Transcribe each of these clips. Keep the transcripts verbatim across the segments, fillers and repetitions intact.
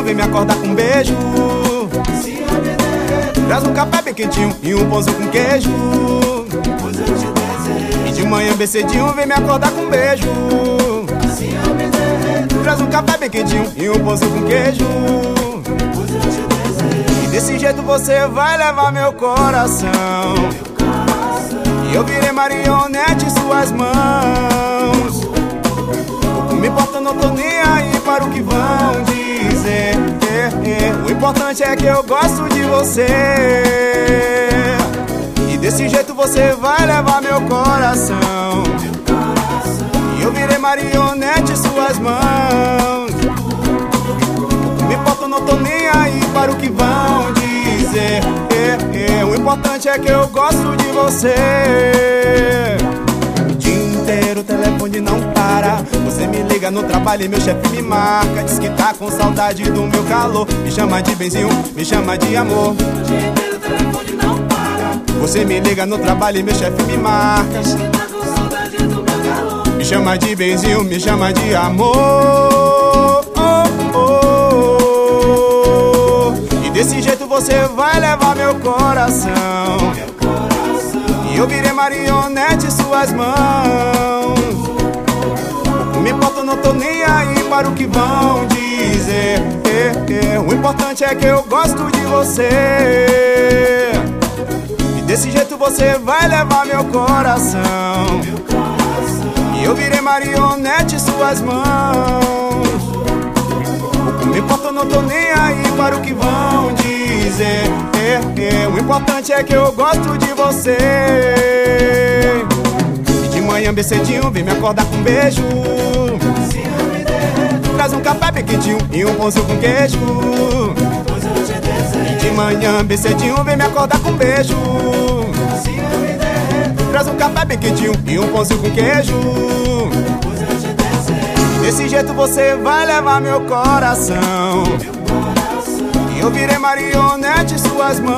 vem me acordar com um beijo. Traz um café bem quentinho e um pãozinho com queijo. E de manhã bem cedinho vem me acordar com um beijo. Traz um café bem quentinho e um pãozinho com queijo. E desse jeito você vai levar meu coração. E eu virei marionete em suas mãos. Pouco me importa, não tô nem aí para o que vão dizer. O importante é que eu gosto de você. E desse jeito você vai levar meu coração. E eu virei marionete em suas mãos. Não me importa, não tô nem aí para o que vão dizer. O importante é que eu gosto de você. O dia inteiro o telefone não para. Você me liga no trabalho e meu chefe me marca. Diz que tá com saudade do meu calor. Me chama de benzinho, me chama de amor. O dia inteiro o telefone não para. Você me liga no trabalho e meu chefe me marca. Diz que tá com saudade do meu calor. Me chama de benzinho, me chama de amor. Oh, oh, oh. E desse jeito você vai levar meu coração. E eu virei marionete em suas mãos. Não me importa, não tô nem aí para o que vão dizer. O importante é que eu gosto de você. E desse jeito você vai levar meu coração. E eu virei marionete em suas mãos. Não me importa, não tô nem aí para o que vão dizer. O importante é que eu gosto de você. E de manhã bem cedinho vem me acordar com um beijo. Traz um café bem quentinho e um pãozinho com queijo. E de manhã bem cedinho vem me acordar com um beijo. Traz um café bem quentinho e um pãozinho com queijo. Desse jeito você vai levar meu coração. E eu virei marionete em suas mãos.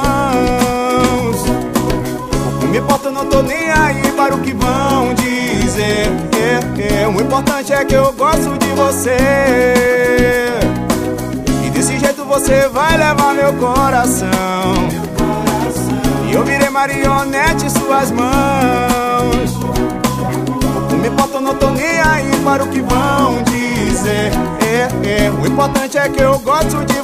Não me importa, não tô nem aí para o que vão dizer. O importante é que eu gosto de você. E desse jeito você vai levar meu coração. E eu virei marionete em suas mãos. Não me importa, não tô nem aí para o que vão dizer. O importante é que eu gosto de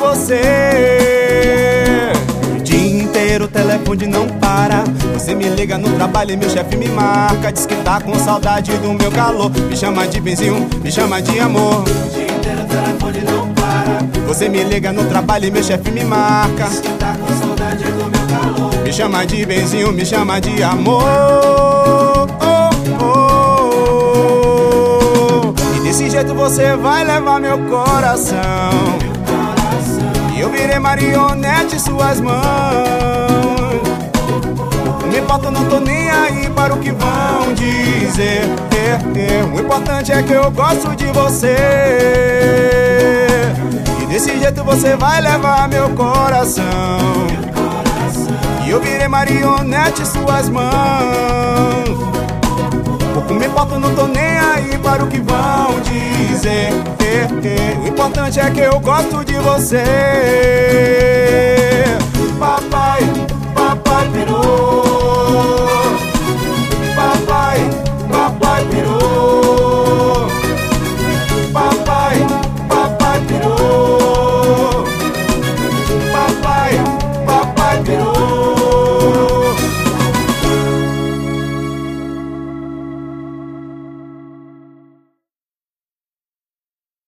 você. O dia inteiro o telefone não para. Você me liga no trabalho e meu chefe me marca. Diz que tá com saudade do meu calor. Me chama de benzinho, me chama de amor. O dia inteiro o telefone não para. Você me liga no trabalho e meu chefe me marca. Diz que tá com saudade do meu calor. Me chama de benzinho, me chama de amor. Oh, oh. E desse jeito você vai levar meu coração. E eu virei marionete em suas mãos. Não me importa, não tô nem aí para o que vão dizer. O importante é que eu gosto de você. E desse jeito você vai levar meu coração. E eu virei marionete em suas mãos. Pouco me importa, não tô nem aí para o que vão dizer. O importante é que eu gosto de você. Papai.